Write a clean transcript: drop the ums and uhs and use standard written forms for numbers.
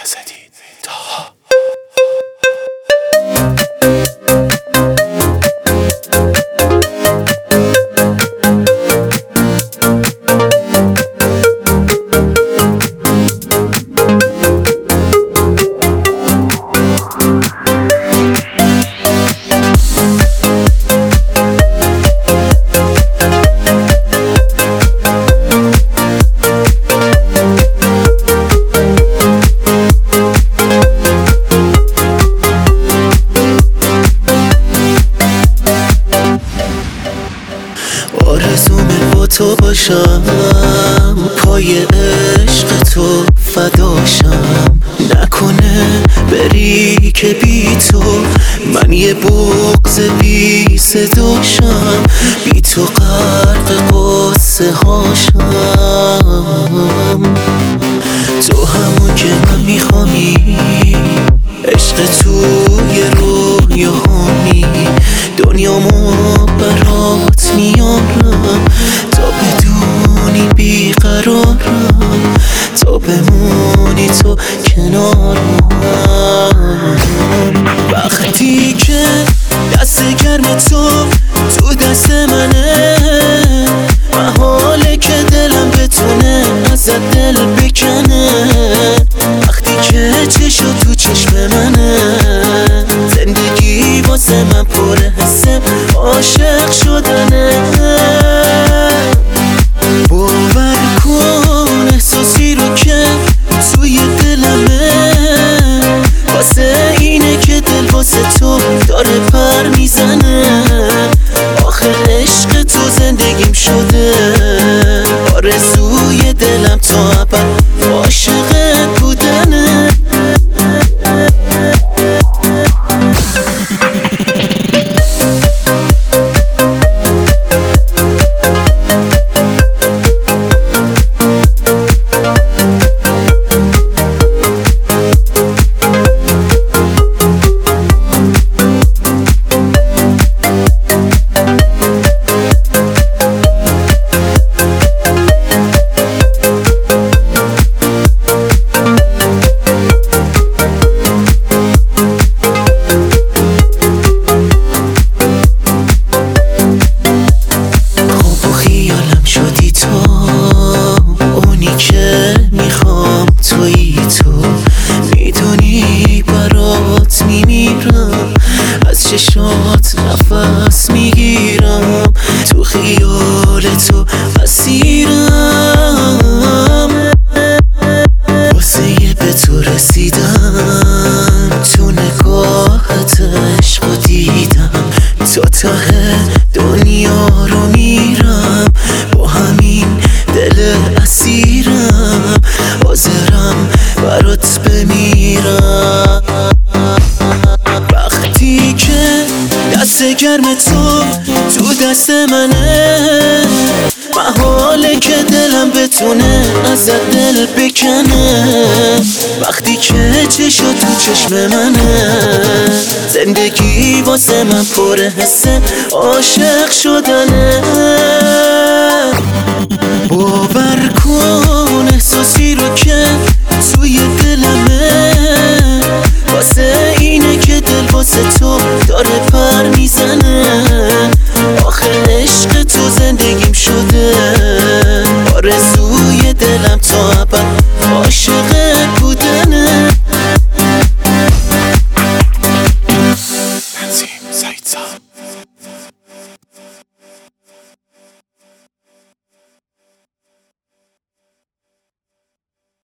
یزدی تاها. آرزومه با تو باشم، پای عشق تو فداشم. نکنه بری که بی تو من یه بغض بی صداشم، بی تو غرق قصه هاشم. تو همون که من میخوامی، عشق توی رویاهامی، دنیامو برات میارم تا بدونی بیقرارم، تا بمونی تو کنارم. وقتی که دست گرم تو دست منه، محاله که دلم بتونه ازت دل بکنه. وقتی که چشم تو چشم منه، زندگی واسه من پر حسه عاشق شدنه. باور کن احساسی رو که توی دلمه، واسه اینه که دل واسه تو داره پر میزنه. آخه عشق تو زندگیم شده، آرزوی دلم تا ابد عاشقت بودنه. از چشات نفس میگیرم، تو خیال تو اسیرم. واسه یه به تو رسیدم، تو نگاهت عشقو دیدم. تا ته دنیا رو میرم، با همین دل اسیرم. حاضرم برات بمیرم. وقتی که دست گرم تو دست منه، محاله که دلم بتونه ازت دل بکنه. وقتی که چشم تو چشم منه، زندگی واسه من پر حسه عاشق شدنه. باور کن